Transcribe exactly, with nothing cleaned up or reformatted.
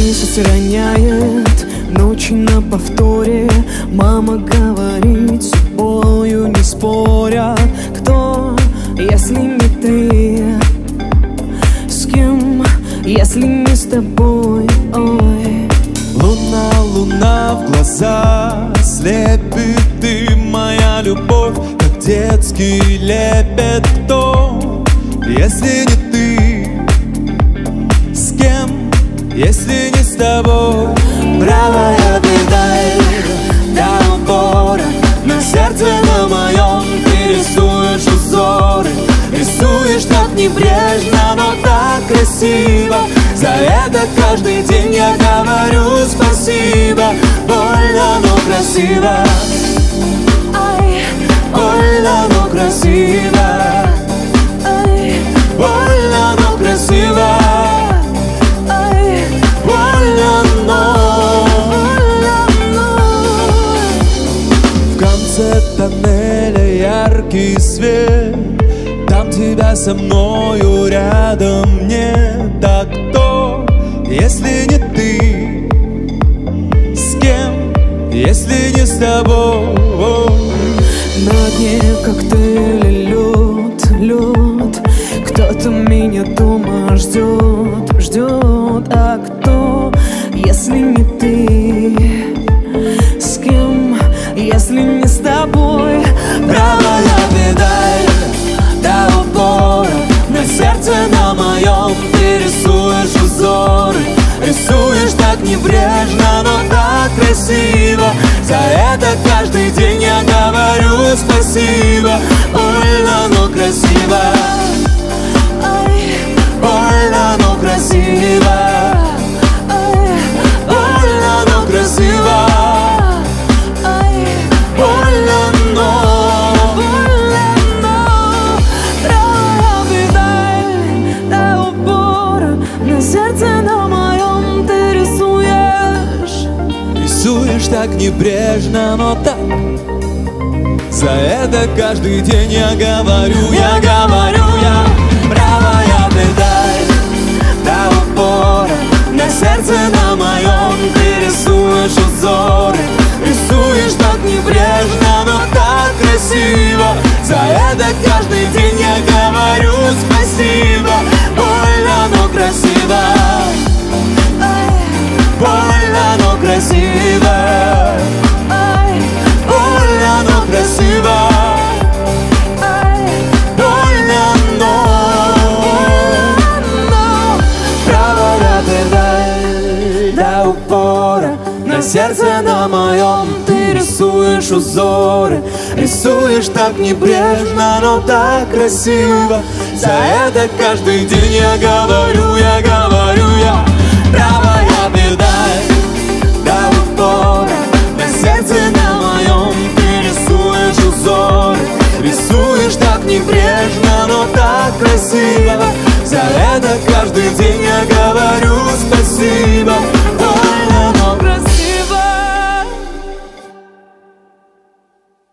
Месяц роняет, ночи на повторе. Мама говорит, с собою не споря. Кто, если не ты? С кем, если не с тобой? Ой. Луна, луна в глаза слепит, ты моя любовь, как детский лепет. Кто, если не ты? С кем, если не с тобой? Правая педаль до упора, на сердце на моем ты рисуешь узоры. Рисуешь так небрежно, но так красиво. За это каждый день я говорю спасибо. Больно, но красиво. Ай, больно, но красиво. Ай, больно, но красиво. Ай, больно, но, больно, но. В конце тоннеля яркий свет, там тебя со мною рядом нет. Так кто, если не ты? С кем, если не с тобой? На дне коктейля лед, лед. Кто-то меня дома ждет, ждет. А кто, если не ты? С кем, если не с тобой? Правая педаль до упора, на сердце на моем ты рисуешь узоры. Рисуешь так небрежно, но так красиво. За это каждый день я говорю спасибо. Больно, но красиво. Ай, больно, но красиво. Ай, больно, но красиво. Ай, больно, но, больно, но. Правая педаль до упора, на сердце на моем ты рисуешь. Рисуешь так небрежно, но так. За это каждый день я говорю, я говорю, я. Правая педаль до упора, на сердце на моем ты рисуешь узоры. Рисуешь так небрежно, но так красиво. За это каждый день я говорю спасибо. Больно, но красиво. Ай, больно, но красиво. Ай, больно, но красиво. Ай, больно, но, но. Правая педаль до упора, на сердце на моем ты рисуешь узоры. Рисуешь так небрежно, но так красиво. За это каждый день я говорю, я говорю, я. Правая педаль до упора, на сердце на моем ты рисуешь узоры. Рисуешь так небрежно, но так красиво. За это каждый день я говорю.